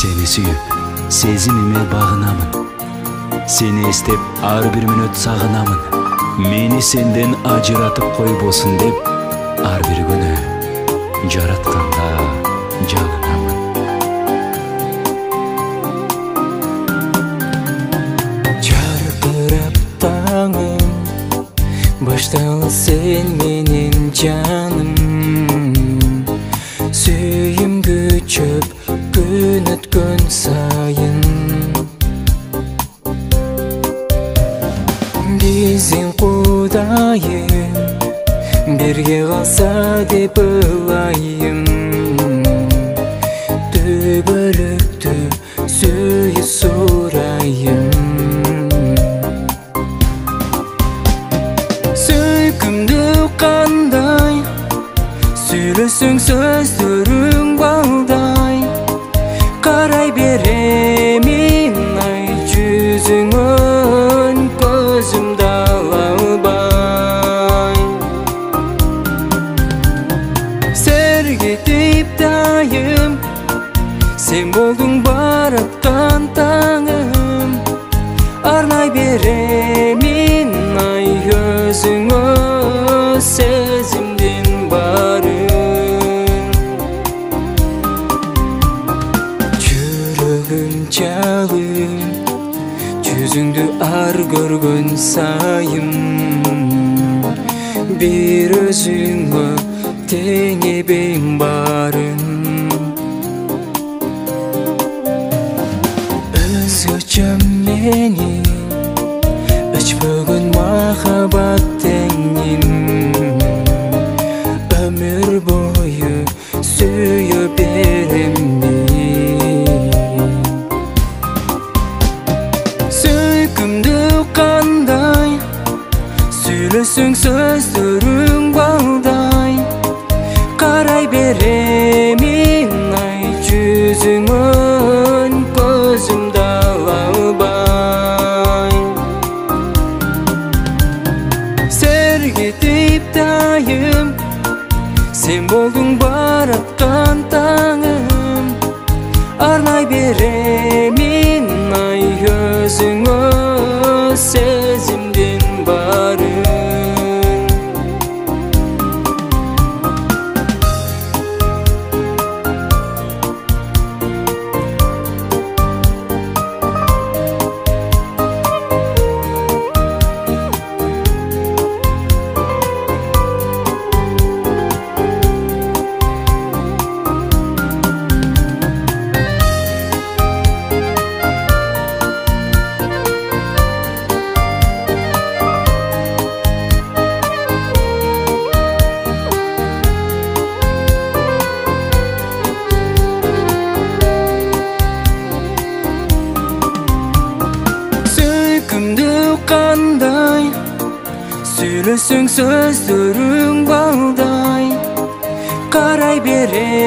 Seni sүйүп, сезимиме багынамын. Seni эстеп, ар бир мүнөт сагынамын. Мени сенден ажыратып койбосун деп, ар бир күнү жаратканда жалынамын. Жаркырап таңым, баштала сен менен жаным. Сүйүм күчөп, күн өткөн сайын. Биздин Кудайым бирге калса деп ылайым. Түбөлүктү сүйүп сурайым. Сөйкүмдү кандай, сүйлөсөң сөздөрүң балдай. Карай беремин ай жүзүңөн, көзүмдү ала албай. Сергитип дайым, сен болдуң бараткан таңым. Арнай беремин ай өзүңө сезимдин барын. Жүрөгүм чалып, жүзүңдү ар көргөн сайын. Бир өзүңө теңебейм барын. Өзгөчө менин өчпөгөн махабат теңин. Өмүр бою сүйө беремин. Сөйкүмдү кандай, сүйлөсөң сөздөрүң балдай. Карай беремин ай жүзүңөн, көзүмдү ала албай. Сергитип дайым, сен болдуң бараткан таңым. Арнай беремин ай өзүңө сезимдин барын. Сөйкүмдү кандай, сүйлөсөң сөздөрүң балдай. Карай беремин